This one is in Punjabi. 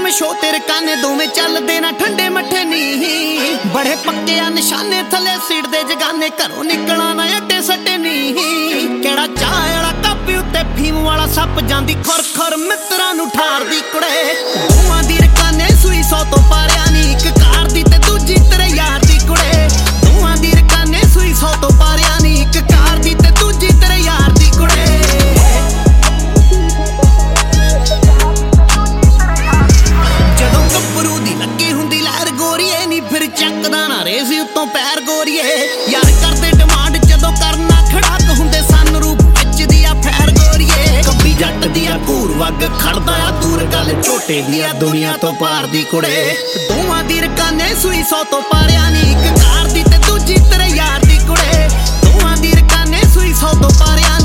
ਫਿਲਮ ਸ਼ੋ ਤੇਰੇ ਕਾਨੇ ਦੋਵੇਂ ਚੱਲਦੇ ਨਾ ਠੰਡੇ ਮੱਠੇ ਨੀ ਬੜੇ ਪੱਕੇ ਆ ਨਿਸ਼ਾਨੇ ਥੱਲੇ ਸੀਟ ਦੇ ਜਗਾਨੇ ਘਰੋਂ ਨਿਕਲਣਾ ਨਾ ਅੱਡੇ ਸੱਟੇ ਨੀ ਕਿਹੜਾ ਚਾਹ ਵਾਲਾ ਕੱਪ ਉੱਤੇ ਫੀਮ ਵਾਲਾ ਸੱਪ ਜਾਂਦੀ ਖੁਰ ਖੁਰ ਮਿੱਤਰਾਂ ਨੂੰ ਠਾਰਦੀ ਕੁੜੇ ਦੋਵਾਂ ਦੀ ਰਕਾਨੇ ਸੂਈ 100 ਤੋਂ ਪਾਰਿਆ ਨੀ ਇੱਕ ਕਾਰ ਦੀ ਤੇ ਦੂਜੀ ਤੇਰੇ ਯਾਰ ਦੀ ਕੁੜੇ ਦੋਵਾਂ ਦੀ ਰਕਾਨੇ ਸੂਈ 100 ਤੋਂ ਪਾਰਿਆ ਨੀ ਇੱਕ ਕਾਰ ਦੀ ਤੇ ਦੂਜੀ ਤੇਰੇ ਯਾਰ ਦੀ ਕੁੜੇ ਫਿਰ ਚੱਕਦਾ ਨਾ ਰੇਸੀ ਉੱਤੋਂ ਪੈਰ ਗੋਰੀਏ ਯਾਰ ਕਰਦੇ ਡਿਮਾਂਡ ਜਦੋਂ ਕਰਨਾ ਖੜਾਕ ਹੁੰਦੇ ਸਨ ਰੂਪ ਵਿੱਚ ਦੀ ਆ ਫੈਰ ਗੋਰੀਏ ਕੱਬੀ ਜੱਟ ਦੀ ਆ ਘੂਰ ਵੱਗ ਖੜਦਾ ਆ ਦੂਰ ਗੱਲ ਝੋਟੇ ਦੀ ਆ ਦੁਨੀਆ ਤੋਂ ਪਾਰ ਦੀ ਕੁੜੇ ਦੋਵਾਂ ਦੀ ਰਕਾਨੇ ਸੂਈ 100 ਤੋਂ ਪਾਰਿਆ ਨੀ ਇੱਕ ਕਾਰ ਦੀ ਤੇ ਦੂਜੀ ਤੇਰੇ ਯਾਰ ਦੀ ਕੁੜੇ ਦੋਵਾਂ ਦੀ ਰਕਾਨੇ ਸੂਈ 100 ਤੋਂ ਪਾਰਿਆ